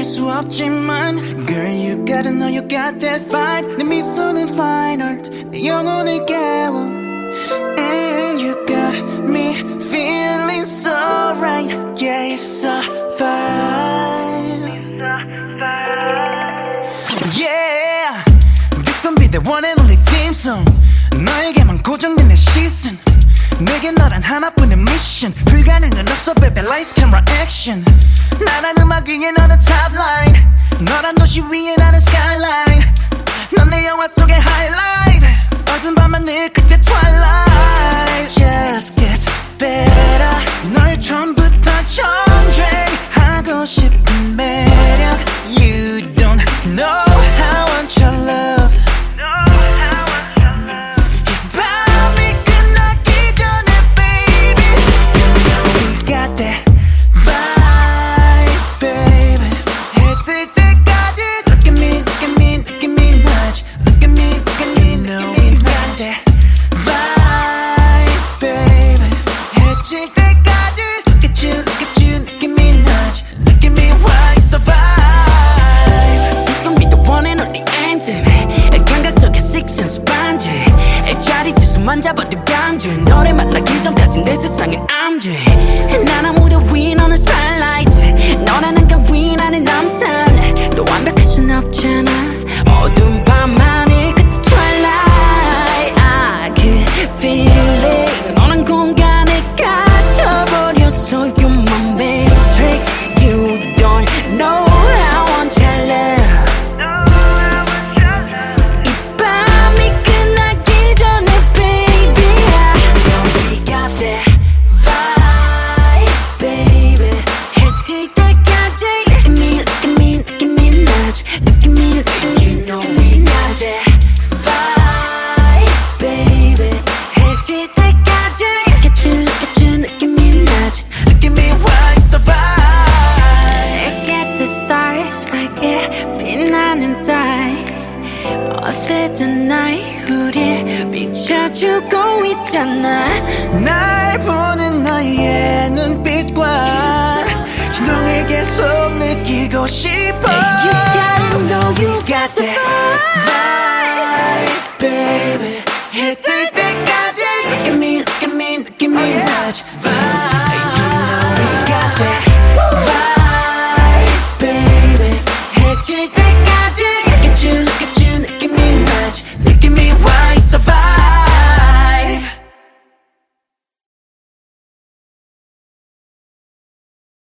수 없지만 Girl you gotta know you got that fight 내 미소는 fine art 내 영혼을 깨워 You got me feeling so right Yeah it's a vibe Yeah This gon' be the one and only theme song 너에게만 고정된 내 시선 내게 너란 하나뿐인 미션 불가능은 없어 baby lights camera action 나란 음악 위에 너는 top line 너란 도시 위에 나는 skyline 넌 내 영화 속의 highlight 어두운 밤만 늘 그때 twilight Just gets better 널 처음부터 정죄하고 싶은 매력 You don't know how I want your love 잡아도 간주 너를 만나기 전까진 내 세상엔 암주 난 아무도 위 너는 spotlight 너란 한강 위 나는 남산 너 완벽할 순 없잖아 어두운 밤하늘 그때 twilight I could feel it 너란 공간에 갇혀버렸어 You my matrix You don't know how I want your love 어쨌든 나의 우릴 비춰주고 있잖아 날 보는 너의 눈빛과